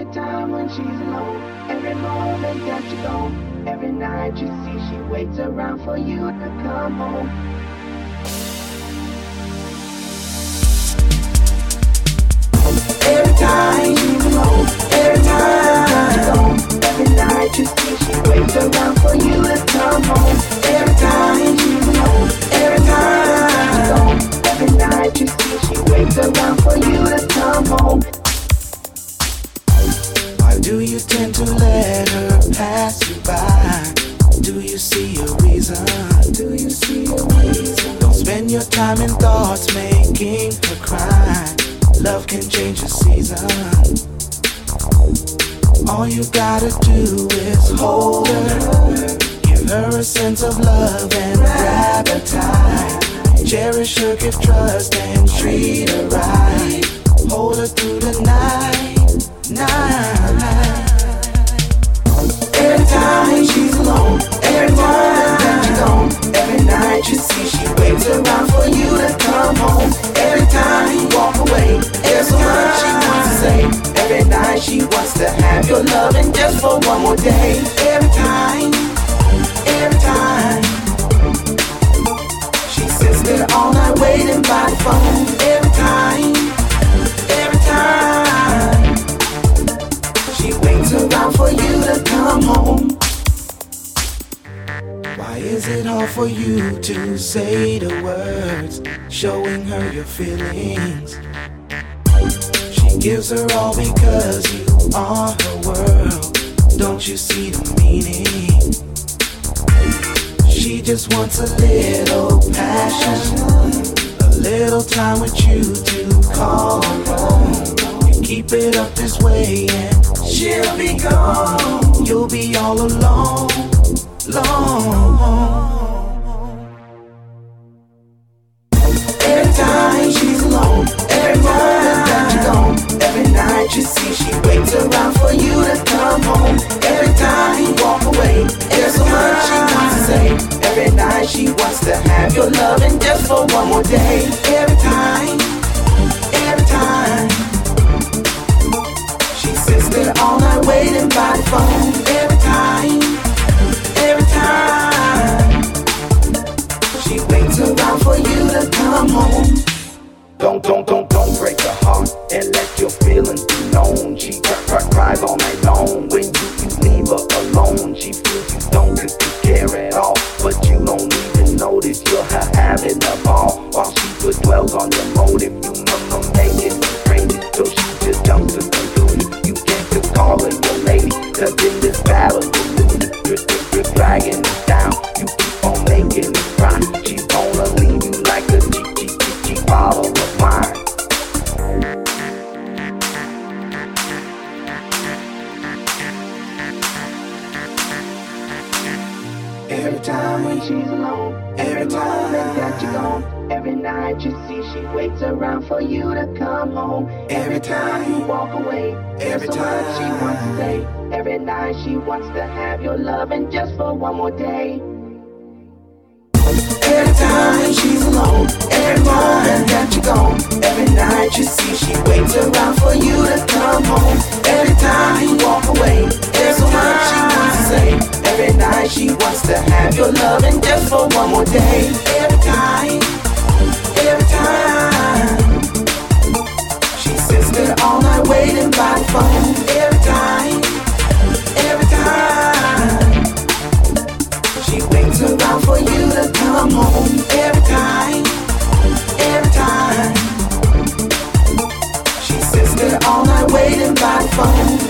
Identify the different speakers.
Speaker 1: Every time when she's alone, every moment that you're gone, every night you see she waits around for you to come home. Every time she's alone, every time she's gone, every night you see she waits around for you to come home. Every time she's alone, every time she's gone, every night you see she waits around for you to come home.
Speaker 2: Why do you tend to let her pass you by? Do you see a reason? Do you see a reason? Don't spend your time in thoughts making her cry. Love can change the season. All you gotta do is hold her, give her a sense of love and grab her tight. Cherish her, give trust and treat her right. Hold her through the night. Every time she's alone, every time that you're gone, every night you see she waits around for you to come home. Every time you walk away, there's so much she wants to say. Every night she wants to have your loving just for one more day. Every time she sits there all night waiting by the phone. Every time she waits around for you to come home. Why is it hard for you to say the words, showing her your feelings? She gives her all because you are her world. Don't you see the meaning? She just wants a little passion, a little time with you to call her home. You keep it up this way and she'll be gone. You'll be all alone. Every time she's alone, every moment that you're gone, every night you see she waits around for you to come home. Every time you walk away, there's so much she wants to say. Every night she wants to have your loving just for one more day. Every time she sits there all night waiting by the phone. Every time she waits around for you to come home. Don't break her heart and let your feelings be known. She cries all night long when you leave her alone. She feels you don't care at all, but you don't even notice you're her having a ball. While she dwells on your motive, you know making you crazy, so she just jumps to conclusion. You can't just call her your lady, 'cause in this battle you're losing. You're dragging it down, you keep on making it cry. She's gonna leave you like a cheap bottle of wine. Every time when she's alone, every time that you're gone, every night you see she waits around for you to come home. Every time you walk away, there's so much she wants to say. Every night she wants to have your loving just for one more day. Every time she's alone, every moment that you're gone, every night you see she waits around for you to come home. Every time you walk away, there's so much she wants to say. Every night she wants to have your loving just for one more day. Every time she sits there all night waiting by the phone. Every time she waits around for you to come home. Every time she sits there all night waiting by the phone.